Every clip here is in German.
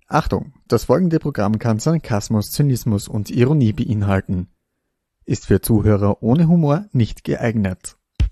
Achtung, das folgende Programm kann Sarkasmus, Zynismus und Ironie beinhalten. Ist für Zuhörer ohne Humor nicht geeignet.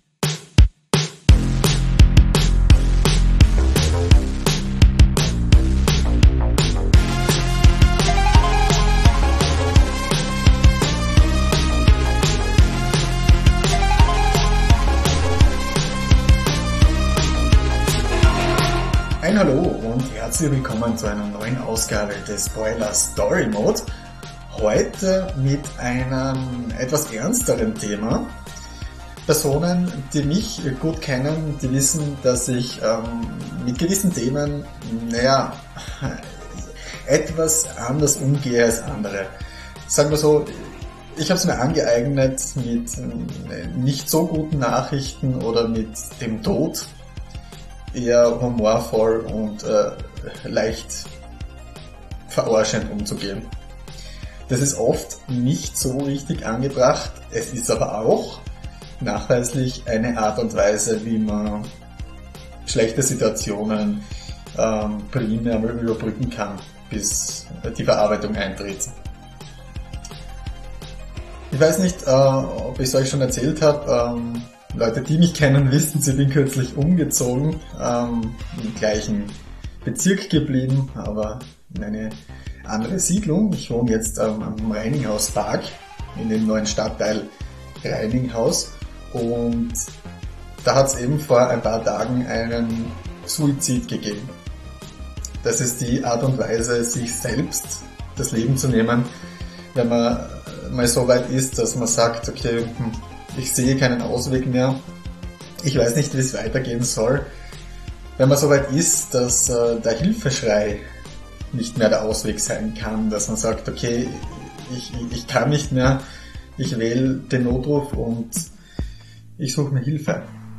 Ein Hallo und herzlich willkommen zu einer neuen Ausgabe des Spoiler Story Mode. Heute mit einem etwas ernsteren Thema. Personen, die mich gut kennen, die wissen, dass ich mit gewissen Themen, etwas anders umgehe als andere. Sagen wir so, ich habe es mir angeeignet, mit nicht so guten Nachrichten oder mit dem Tod eher humorvoll und leicht verarschend umzugehen. Das ist oft nicht so richtig angebracht, es ist aber auch nachweislich eine Art und Weise, wie man schlechte Situationen primär mal überbrücken kann, bis die Verarbeitung eintritt. Ich weiß nicht, ob ich es euch schon erzählt habe, Leute, die mich kennen, wissen, ich bin kürzlich umgezogen, im gleichen Bezirk geblieben, aber in eine andere Siedlung. Ich wohne jetzt am Reininghauspark in dem neuen Stadtteil Reininghaus und da hat es eben vor ein paar Tagen einen Suizid gegeben. Das ist die Art und Weise, sich selbst das Leben zu nehmen, wenn man mal so weit ist, dass man sagt, okay, ich sehe keinen Ausweg mehr. Ich weiß nicht, wie es weitergehen soll. Wenn man so weit ist, dass der Hilfeschrei nicht mehr der Ausweg sein kann, dass man sagt, okay, ich kann nicht mehr, ich wähle den Notruf und ich suche mir Hilfe.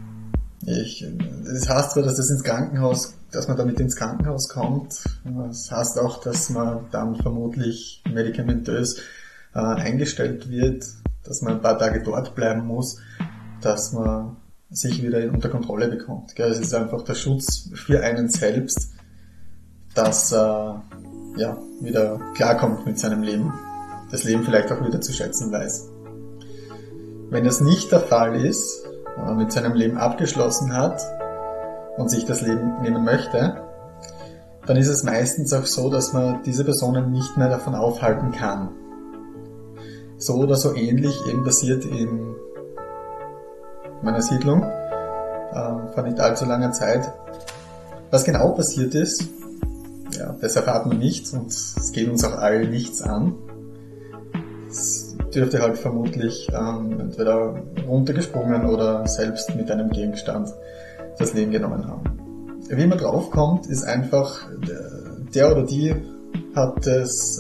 Das heißt zwar, dass man damit ins Krankenhaus kommt. Das heißt auch, dass man dann vermutlich medikamentös eingestellt wird, dass man ein paar Tage dort bleiben muss, dass man sich wieder unter Kontrolle bekommt. Es ist einfach der Schutz für einen selbst, dass wieder klarkommt mit seinem Leben, das Leben vielleicht auch wieder zu schätzen weiß. Wenn das nicht der Fall ist, wenn man mit seinem Leben abgeschlossen hat und sich das Leben nehmen möchte, dann ist es meistens auch so, dass man diese Personen nicht mehr davon aufhalten kann. So oder so ähnlich eben passiert in meiner Siedlung vor nicht allzu langer Zeit. Was genau passiert ist, das erfahrt man nicht und es geht uns auch allen nichts an. Es dürfte halt vermutlich entweder runtergesprungen oder selbst mit einem Gegenstand das Leben genommen haben. Wie man draufkommt, ist einfach, der oder die hat es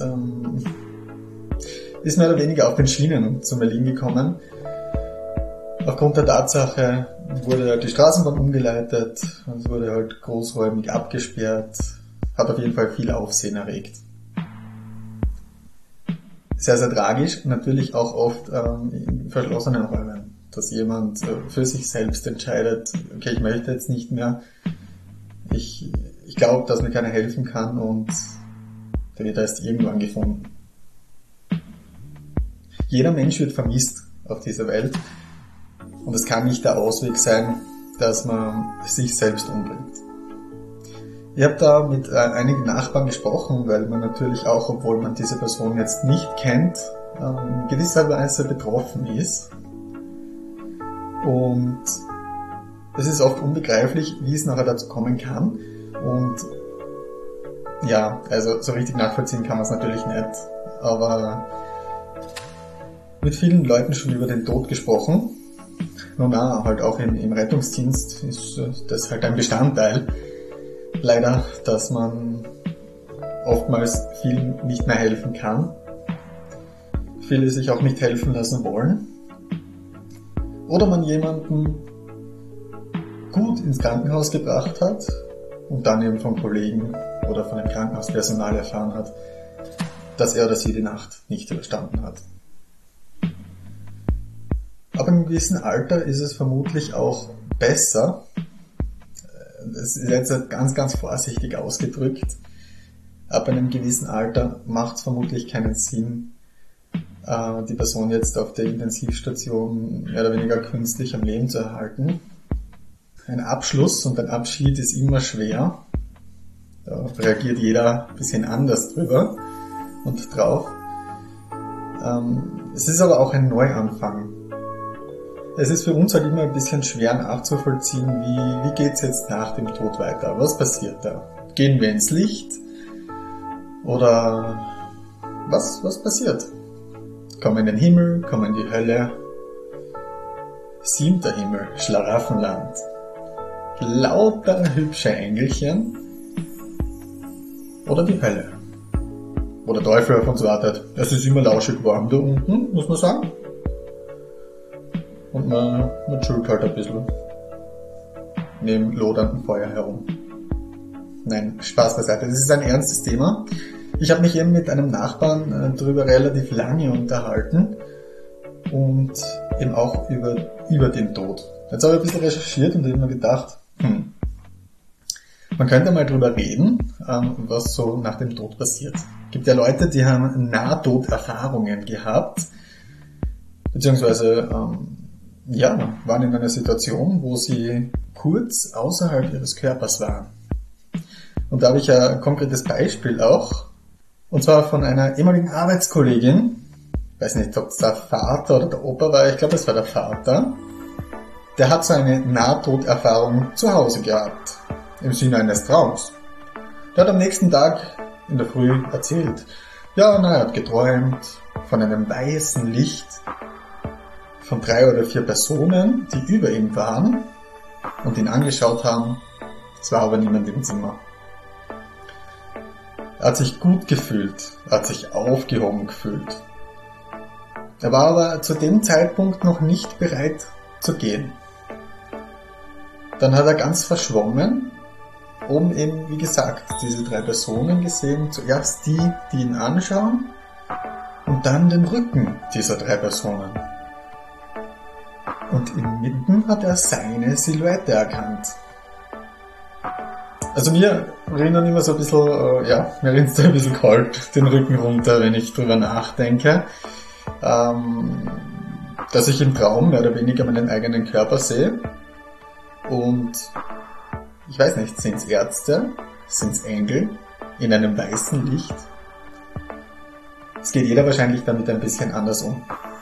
ist mehr oder weniger auf den Schienen zum Berlin gekommen. Aufgrund der Tatsache wurde die Straßenbahn umgeleitet, es wurde halt großräumig abgesperrt, hat auf jeden Fall viel Aufsehen erregt. Sehr, sehr tragisch, natürlich auch oft in verschlossenen Räumen, dass jemand für sich selbst entscheidet, okay, ich möchte jetzt nicht mehr, ich glaube, dass mir keiner helfen kann und der wird erst irgendwann gefunden. Jeder Mensch wird vermisst auf dieser Welt und es kann nicht der Ausweg sein, dass man sich selbst umbringt. Ich habe da mit einigen Nachbarn gesprochen, weil man natürlich auch, obwohl man diese Person jetzt nicht kennt, in gewisser Weise betroffen ist. Und es ist oft unbegreiflich, wie es nachher dazu kommen kann. Und ja, also so richtig nachvollziehen kann man es natürlich nicht, aber mit vielen Leuten schon über den Tod gesprochen. Nun halt auch im Rettungsdienst ist das halt ein Bestandteil. Leider, dass man oftmals vielen nicht mehr helfen kann. Viele sich auch nicht helfen lassen wollen. Oder man jemanden gut ins Krankenhaus gebracht hat und dann eben vom Kollegen oder von dem Krankenhauspersonal erfahren hat, dass er oder sie die Nacht nicht überstanden hat. Ab einem gewissen Alter ist es vermutlich auch besser, das ist jetzt ganz, ganz vorsichtig ausgedrückt, ab einem gewissen Alter macht es vermutlich keinen Sinn, die Person jetzt auf der Intensivstation mehr oder weniger künstlich am Leben zu erhalten. Ein Abschluss und ein Abschied ist immer schwer. Da reagiert jeder ein bisschen anders drüber und drauf. Es ist aber auch ein Neuanfang. Es ist für uns halt immer ein bisschen schwer nachzuvollziehen, wie geht's jetzt nach dem Tod weiter? Was passiert da? Gehen wir ins Licht? Oder was passiert? Kommen in den Himmel, kommen in die Hölle? 7. Himmel, Schlaraffenland. Lauter hübsche Engelchen. Oder die Hölle, wo der Teufel auf uns wartet. Es ist immer lauschig warm da unten, muss man sagen. Und man chillt halt ein bisschen neben loderndem Feuer herum. Nein, Spaß beiseite. Das ist ein ernstes Thema. Ich habe mich eben mit einem Nachbarn darüber relativ lange unterhalten und eben auch über den Tod. Jetzt habe ich ein bisschen recherchiert und habe mir gedacht, man könnte mal drüber reden, was so nach dem Tod passiert. Es gibt ja Leute, die haben Nahtoderfahrungen gehabt, beziehungsweise waren in einer Situation, wo sie kurz außerhalb ihres Körpers waren. Und da habe ich ein konkretes Beispiel auch, und zwar von einer ehemaligen Arbeitskollegin. Ich weiß nicht, ob es der Vater oder der Opa war, ich glaube es war der Vater. Der hat so eine Nahtoderfahrung zu Hause gehabt. Im Sinne eines Traums. Der hat am nächsten Tag in der Früh erzählt, er hat geträumt von einem weißen Licht von 3 oder 4 Personen, die über ihm waren und ihn angeschaut haben. Es war aber niemand im Zimmer. Er hat sich gut gefühlt, er hat sich aufgehoben gefühlt. Er war aber zu dem Zeitpunkt noch nicht bereit zu gehen. Dann hat er ganz verschwommen oben eben, wie gesagt, diese 3 Personen gesehen. Zuerst die ihn anschauen und dann den Rücken dieser 3 Personen. Und inmitten hat er seine Silhouette erkannt. Also mir erinnern immer so ein bisschen, mir rinnt ein bisschen kalt den Rücken runter, wenn ich drüber nachdenke. Dass ich im Traum mehr oder weniger meinen eigenen Körper sehe. Und ich weiß nicht, sind es Ärzte? Sind es Engel in einem weißen Licht? Es geht jeder wahrscheinlich damit ein bisschen anders um.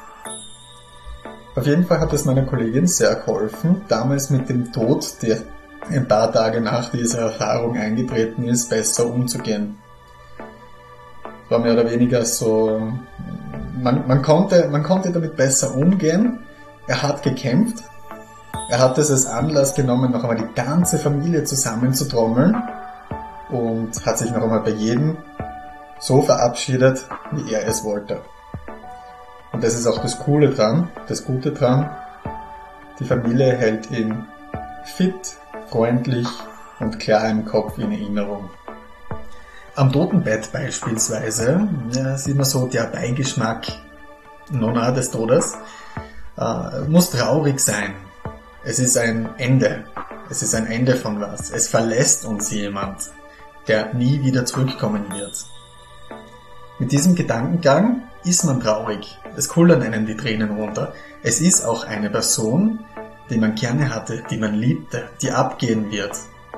Auf jeden Fall hat es meiner Kollegin sehr geholfen, damals mit dem Tod, der ein paar Tage nach dieser Erfahrung eingetreten ist, besser umzugehen. Es war mehr oder weniger so, man konnte damit besser umgehen. Er hat gekämpft. Er hat es als Anlass genommen, noch einmal die ganze Familie zusammenzutrommeln und hat sich noch einmal bei jedem so verabschiedet, wie er es wollte. Und das ist auch das Coole dran, das Gute dran. Die Familie hält ihn fit, freundlich und klar im Kopf in Erinnerung. Am Totenbett beispielsweise sieht man so der Beigeschmack des Todes. Muss traurig sein. Es ist ein Ende. Es ist ein Ende von was. Es verlässt uns jemand, der nie wieder zurückkommen wird. Mit diesem Gedankengang ist man traurig. Es kullern einem die Tränen runter. Es ist auch eine Person, die man gerne hatte, die man liebte, die abgehen wird.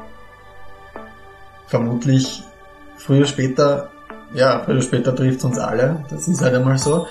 Vermutlich früher oder später trifft es uns alle. Das ist halt einmal so.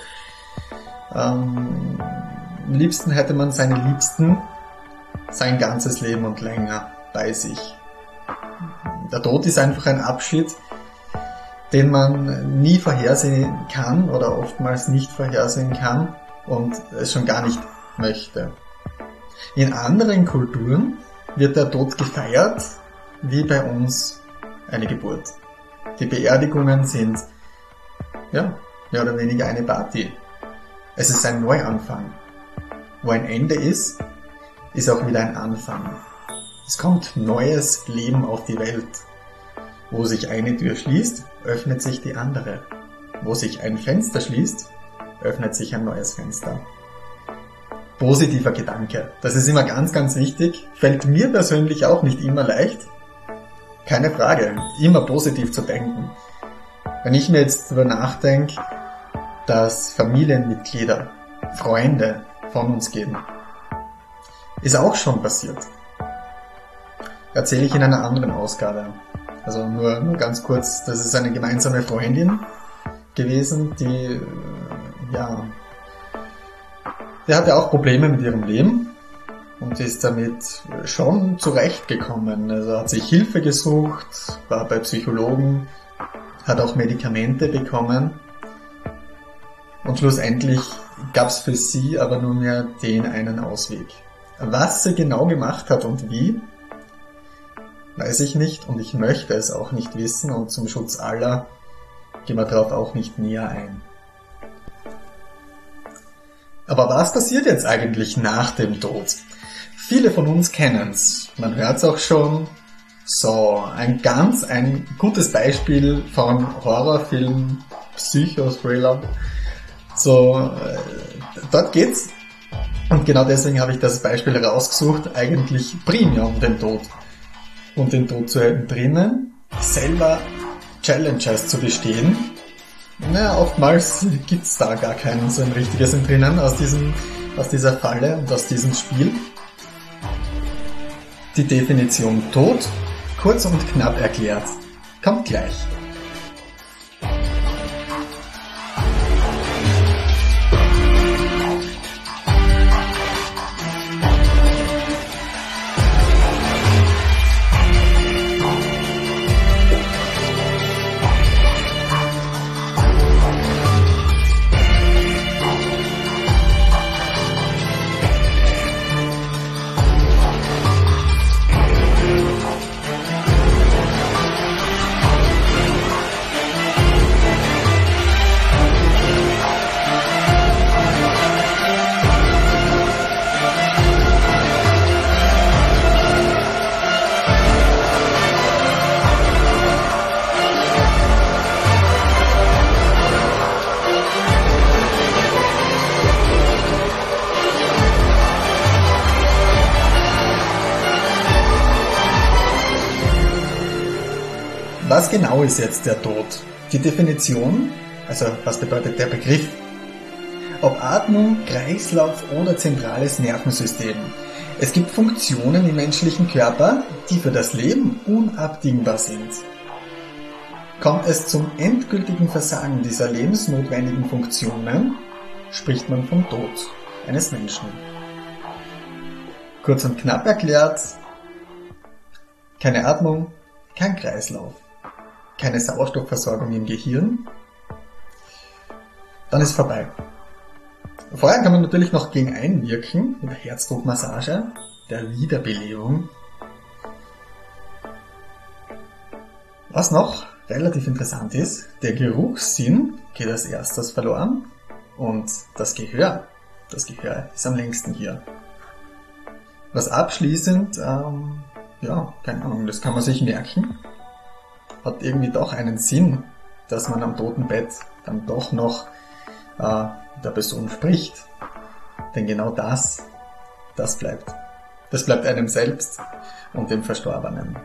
Am liebsten hätte man seine Liebsten sein ganzes Leben und länger bei sich. Der Tod ist einfach ein Abschied, den man nie vorhersehen kann oder oftmals nicht vorhersehen kann und es schon gar nicht möchte. In anderen Kulturen wird der Tod gefeiert, wie bei uns eine Geburt. Die Beerdigungen sind mehr oder weniger eine Party. Es ist ein Neuanfang. Wo ein Ende ist auch wieder ein Anfang. Es kommt neues Leben auf die Welt. Wo sich eine Tür schließt, öffnet sich die andere. Wo sich ein Fenster schließt, öffnet sich ein neues Fenster. Positiver Gedanke. Das ist immer ganz, ganz wichtig. Fällt mir persönlich auch nicht immer leicht. Keine Frage. Immer positiv zu denken. Wenn ich mir jetzt darüber nachdenke, dass Familienmitglieder, Freunde von uns gehen, ist auch schon passiert. Erzähle ich in einer anderen Ausgabe. Also nur ganz kurz, das ist eine gemeinsame Freundin gewesen, die hatte auch Probleme mit ihrem Leben und ist damit schon zurechtgekommen. Also hat sich Hilfe gesucht, war bei Psychologen, hat auch Medikamente bekommen und schlussendlich gab es für sie aber nur mehr den einen Ausweg. Was sie genau gemacht hat und wie, weiß ich nicht und ich möchte es auch nicht wissen und zum Schutz aller gehen wir darauf auch nicht näher ein. Aber was passiert jetzt eigentlich nach dem Tod? Viele von uns kennen's. Man hört's auch schon. So, ein gutes Beispiel von Horrorfilm, Psychothriller. So, dort geht's. Und genau deswegen habe ich das Beispiel rausgesucht, eigentlich primär um den Tod. Und den Tod zu entrinnen, selber Challenges zu bestehen. Naja, oftmals gibt's da gar kein so ein richtiges Entrinnen aus dieser Falle und aus diesem Spiel. Die Definition Tod, kurz und knapp erklärt, kommt gleich. Was genau ist jetzt der Tod? Die Definition, also was bedeutet der Begriff? Ob Atmung, Kreislauf oder zentrales Nervensystem. Es gibt Funktionen im menschlichen Körper, die für das Leben unabdingbar sind. Kommt es zum endgültigen Versagen dieser lebensnotwendigen Funktionen, spricht man vom Tod eines Menschen. Kurz und knapp erklärt, keine Atmung, kein Kreislauf, keine Sauerstoffversorgung im Gehirn, dann ist vorbei. Vorher kann man natürlich noch gegen einwirken, mit der Herzdruckmassage, der Wiederbelebung. Was noch relativ interessant ist, der Geruchssinn geht als erstes verloren und das Gehör ist am längsten hier. Was abschließend, keine Ahnung, das kann man sich merken, hat irgendwie doch einen Sinn, dass man am Totenbett dann doch noch der Person spricht. Denn genau das bleibt. Das bleibt einem selbst und dem Verstorbenen.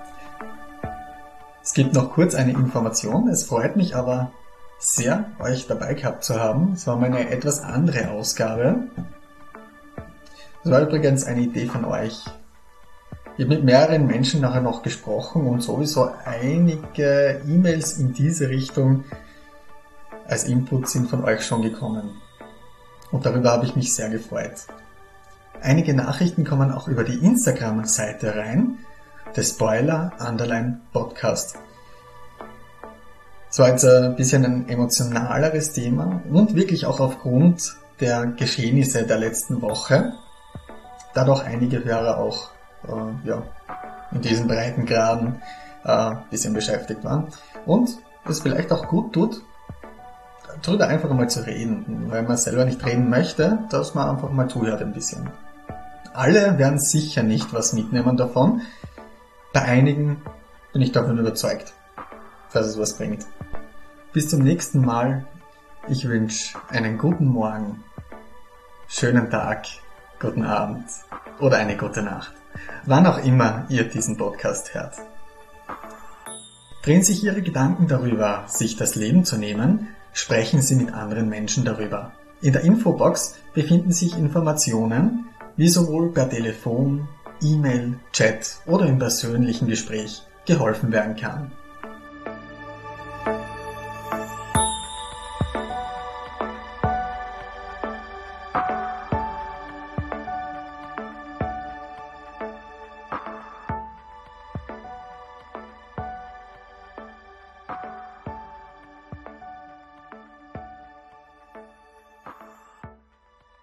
Es gibt noch kurz eine Information. Es freut mich aber sehr, euch dabei gehabt zu haben. Es war meine etwas andere Ausgabe. Das war übrigens eine Idee von euch. Ich habe mit mehreren Menschen nachher noch gesprochen und sowieso einige E-Mails in diese Richtung als Input sind von euch schon gekommen. Und darüber habe ich mich sehr gefreut. Einige Nachrichten kommen auch über die Instagram-Seite rein, des Spoiler_Podcast. Es war jetzt ein bisschen ein emotionaleres Thema und wirklich auch aufgrund der Geschehnisse der letzten Woche, da doch einige Hörer auch in diesen Breitengraden ein bisschen beschäftigt waren. Und es vielleicht auch gut tut, darüber einfach mal zu reden, weil man selber nicht reden möchte, dass man einfach mal zuhört ein bisschen. Alle werden sicher nicht was mitnehmen davon. Bei einigen bin ich davon überzeugt, dass es was bringt. Bis zum nächsten Mal. Ich wünsche einen guten Morgen, schönen Tag, guten Abend oder eine gute Nacht. Wann auch immer ihr diesen Podcast hört. Drehen sich Ihre Gedanken darüber, sich das Leben zu nehmen, sprechen Sie mit anderen Menschen darüber. In der Infobox befinden sich Informationen, wie sowohl per Telefon, E-Mail, Chat oder im persönlichen Gespräch geholfen werden kann.